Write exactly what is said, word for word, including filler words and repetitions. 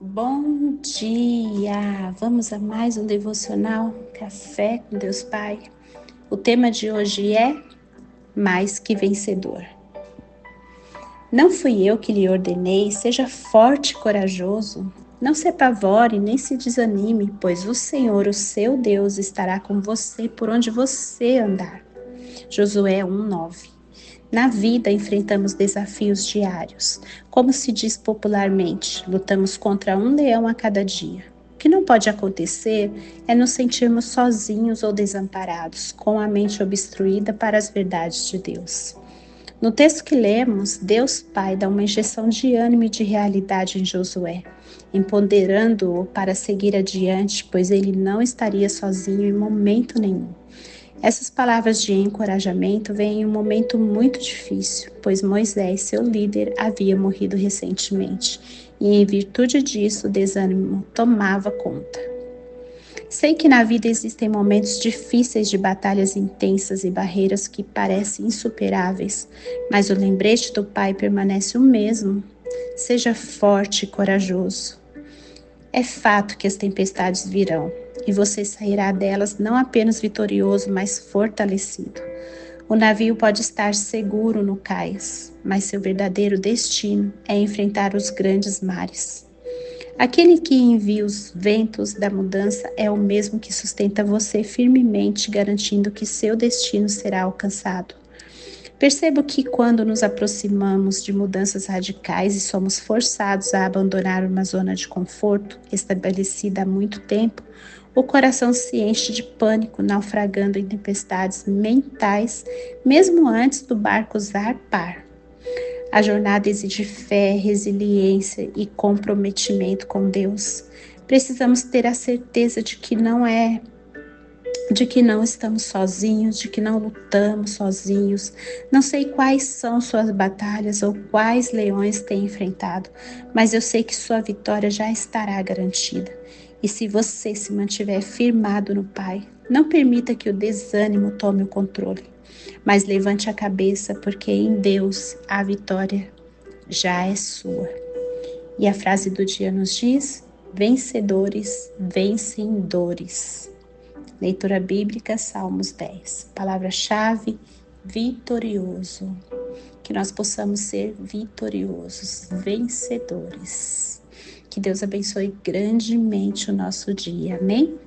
Bom dia! Vamos a mais um devocional Café com Deus Pai. O tema de hoje é Mais que Vencedor. Não fui eu que lhe ordenei, seja forte e corajoso. Não se apavore nem se desanime, pois o Senhor, o seu Deus, estará com você por onde você andar. Josué um, nove. Na vida enfrentamos desafios diários. Como se diz popularmente, lutamos contra um leão a cada dia. O que não pode acontecer é nos sentirmos sozinhos ou desamparados, com a mente obstruída para as verdades de Deus. No texto que lemos, Deus Pai dá uma injeção de ânimo e de realidade em Josué, empoderando-o para seguir adiante, pois ele não estaria sozinho em momento nenhum. Essas palavras de encorajamento vêm em um momento muito difícil, pois Moisés, seu líder, havia morrido recentemente, e em virtude disso o desânimo tomava conta. Sei que na vida existem momentos difíceis de batalhas intensas e barreiras que parecem insuperáveis, mas o lembrete do Pai permanece o mesmo. Seja forte e corajoso. É fato que as tempestades virão, e você sairá delas não apenas vitorioso, mas fortalecido. O navio pode estar seguro no cais, mas seu verdadeiro destino é enfrentar os grandes mares. Aquele que envia os ventos da mudança é o mesmo que sustenta você firmemente, garantindo que seu destino será alcançado. Percebo que quando nos aproximamos de mudanças radicais e somos forçados a abandonar uma zona de conforto estabelecida há muito tempo, o coração se enche de pânico, naufragando em tempestades mentais, mesmo antes do barco zarpar. A jornada exige fé, resiliência e comprometimento com Deus. Precisamos ter a certeza de que não é de que não estamos sozinhos, de que não lutamos sozinhos. Não sei quais são suas batalhas ou quais leões tem enfrentado, mas eu sei que sua vitória já estará garantida. E se você se mantiver firmado no Pai, não permita que o desânimo tome o controle, mas levante a cabeça, porque em Deus a vitória já é sua. E a frase do dia nos diz: vencedores vencem dores. Leitura bíblica, Salmos dez. Palavra-chave, vitorioso. Que nós possamos ser vitoriosos, vencedores. Que Deus abençoe grandemente o nosso dia. Amém?